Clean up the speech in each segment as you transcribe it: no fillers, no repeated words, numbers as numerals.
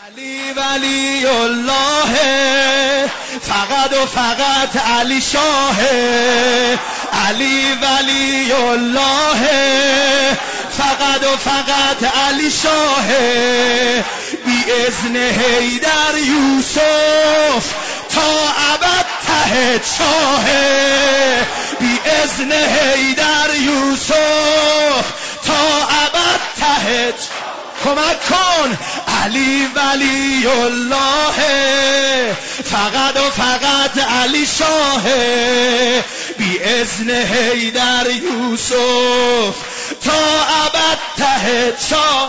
علی ولی الله، فقط و فقط علی شاه. علی ولی الله، فقط و فقط علی شاه. بی اذن حیدر یوسف تا ابد ته چاه. بی اذن حیدر یوسف تا ابد ته چاه. کمک کن. علی ولی الله، فقط و فقط علی شاه. بی اذن حیدر یوسف تا ابد ته چاه.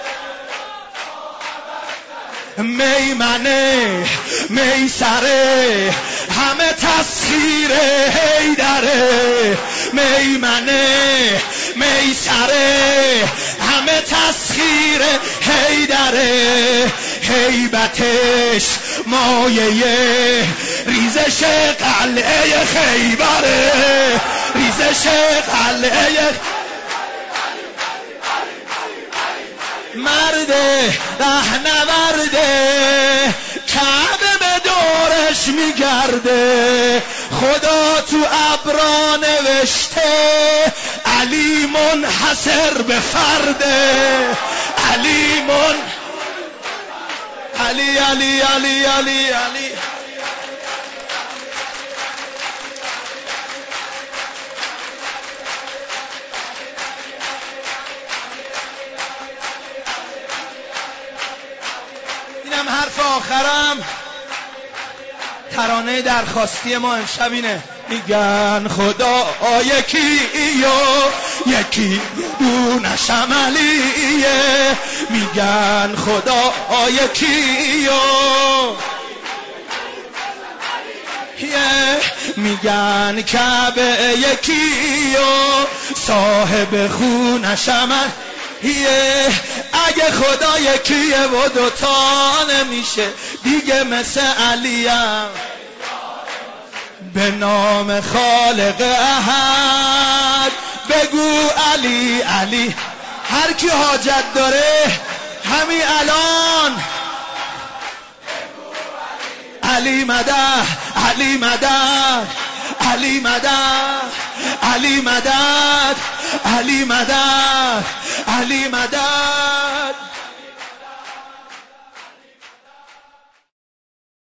میمنه میسره همه تسخیر حیدره. میمنه میسره همه تسخیر حیدره. هیبتش مایه ریزش قلعه خیبره. ریزش قلعه مرده رهنورده، کعبه به دورش میگرده. خدا تو ابرا نوشته علی منحصر به فرده. علی علی علی علی علی علی. اینم حرف آخرم. ترانه درخواستی ما امشب اینه. میگن خدا یکی یکی دونش عملیه. میگن خدا یکی میگن کعبه یکی صاحب خونش عمل. اگه خدا یکیه و دوتا نمیشه دیگه مثل علیم. به نام خالق احد بگو علی علی. هر کی حاجت داره همین الان علی مدد علی مدد علی مدد علی مدد علی مدد علی مدد.